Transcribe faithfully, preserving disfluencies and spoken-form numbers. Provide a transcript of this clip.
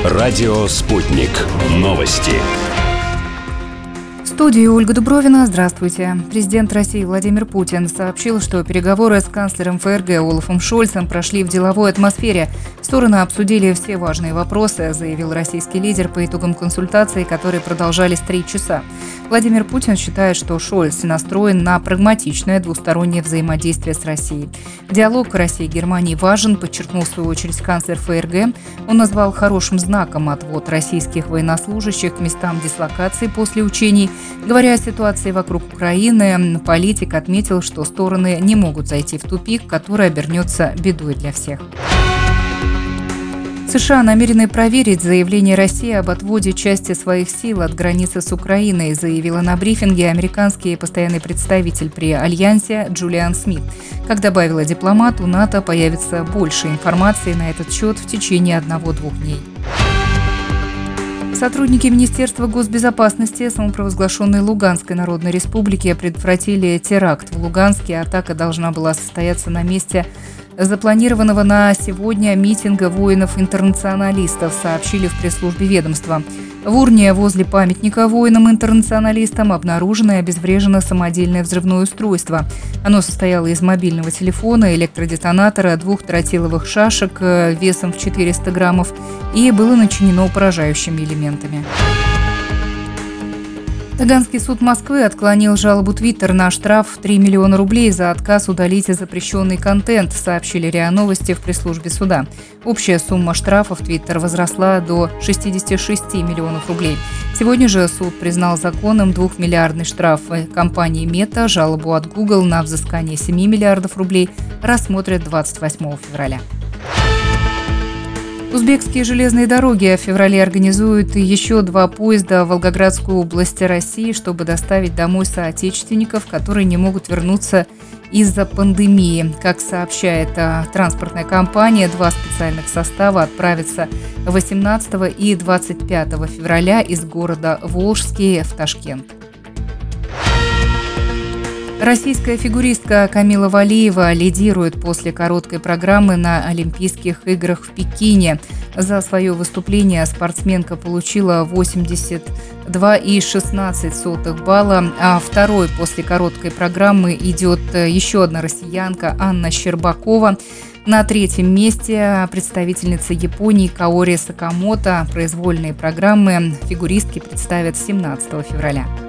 Радио «Спутник». Новости. В студии Ольга Дубровина. Здравствуйте. Президент России Владимир Путин сообщил, что переговоры с канцлером ФРГ Олафом Шольцем прошли в деловой атмосфере. Стороны обсудили все важные вопросы, заявил российский лидер по итогам консультаций, которые продолжались три часа. Владимир Путин считает, что Шольц настроен на прагматичное двустороннее взаимодействие с Россией. Диалог России и Германии важен, подчеркнул в свою очередь канцлер ФРГ. Он назвал хорошим знаком отвод российских военнослужащих к местам дислокации после учений. Говоря о ситуации вокруг Украины, политик отметил, что стороны не могут зайти в тупик, который обернется бедой для всех. США намерены проверить заявление России об отводе части своих сил от границы с Украиной, заявила на брифинге американский постоянный представитель при Альянсе Джулиан Смит. Как добавила дипломат, у НАТО появится больше информации на этот счет в течение одного-двух дней. Сотрудники Министерства госбезопасности самопровозглашенной Луганской Народной Республики предотвратили теракт в Луганске. Атака должна была состояться на месте запланированного на сегодня митинга воинов-интернационалистов, сообщили в пресс-службе ведомства. В урне возле памятника воинам-интернационалистам обнаружено и обезврежено самодельное взрывное устройство. Оно состояло из мобильного телефона, электродетонатора, двух тротиловых шашек весом в четыреста граммов и было начинено поражающими элементами. Таганский суд Москвы отклонил жалобу Twitter на штраф в три миллиона рублей за отказ удалить запрещенный контент, сообщили РИА Новости в пресс-службе суда. Общая сумма штрафа в Twitter возросла до шестидесяти шести миллионов рублей. Сегодня же суд признал законным двухмиллиардный штраф компании Мета. Жалобу от Google на взыскание семи миллиардов рублей рассмотрят двадцать восьмого февраля. Узбекские железные дороги в феврале организуют еще два поезда в Волгоградскую область России, чтобы доставить домой соотечественников, которые не могут вернуться из-за пандемии. Как сообщает транспортная компания, два специальных состава отправятся восемнадцатого и двадцать пятого февраля из города Волжский в Ташкент. Российская фигуристка Камила Валиева лидирует после короткой программы на Олимпийских играх в Пекине. За свое выступление спортсменка получила восемьдесят два и шестнадцать сотых балла, а второй после короткой программы идет еще одна россиянка Анна Щербакова. На третьем месте представительница Японии Каори Сакамото. Произвольные программы фигуристки представят семнадцатого февраля.